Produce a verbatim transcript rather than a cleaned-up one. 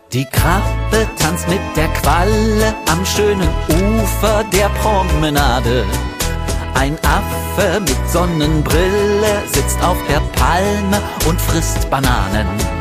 Die Krabbe tanzt mit der Qualle am schönen Ufer der Promenade. Ein Affe mit Sonnenbrille sitzt auf der Palme und frisst Bananen.